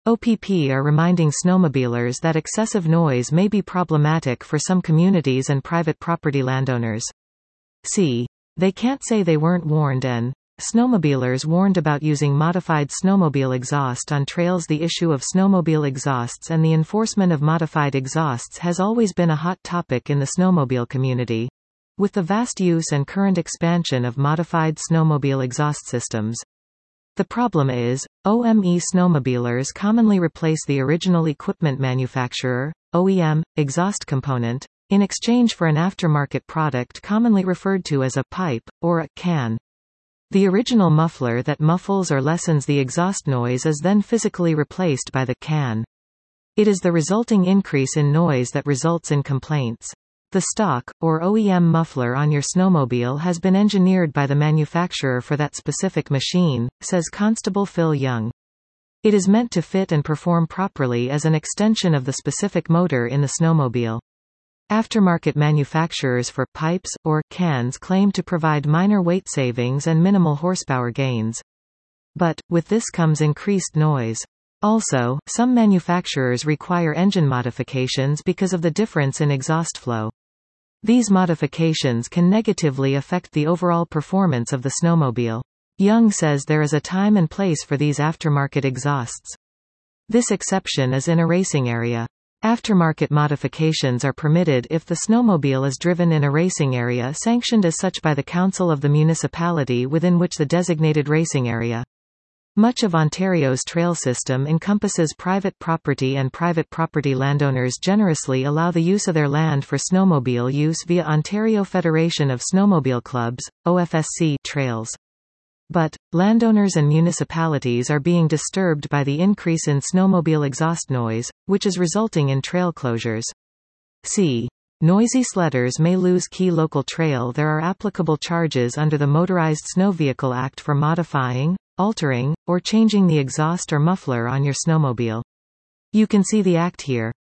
OPP are reminding snowmobilers that excessive noise may be problematic for some communities and private property landowners. C. They can't say they weren't warned and snowmobilers warned about using modified snowmobile exhaust on trails. The issue of snowmobile exhausts and the enforcement of modified exhausts has always been a hot topic in the snowmobile community. With the vast use and current expansion of modified snowmobile exhaust systems. The problem is, OEM snowmobilers commonly replace the original equipment manufacturer, OEM, exhaust component, in exchange for an aftermarket product commonly referred to as a pipe, or a can. The original muffler that muffles or lessens the exhaust noise is then physically replaced by the can. It is the resulting increase in noise that results in complaints. The stock, or OEM muffler on your snowmobile has been engineered by the manufacturer for that specific machine, says Constable Phil Young. It is meant to fit and perform properly as an extension of the specific motor in the snowmobile. Aftermarket manufacturers for pipes, or cans claim to provide minor weight savings and minimal horsepower gains. But, with this comes increased noise. Also, some manufacturers require engine modifications because of the difference in exhaust flow. These modifications can negatively affect the overall performance of the snowmobile. Young says there is a time and place for these aftermarket exhausts. This exception is in a racing area. Aftermarket modifications are permitted if the snowmobile is driven in a racing area sanctioned as such by the council of the municipality within which the designated racing area. Much of Ontario's trail system encompasses private property, and private property landowners generously allow the use of their land for snowmobile use via Ontario Federation of Snowmobile Clubs, OFSC, trails. But, landowners and municipalities are being disturbed by the increase in snowmobile exhaust noise, which is resulting in trail closures. C. Noisy sledders may lose key local trail. There are applicable charges under the Motorized Snow Vehicle Act for modifying, altering, or changing the exhaust or muffler on your snowmobile. You can see the Act here.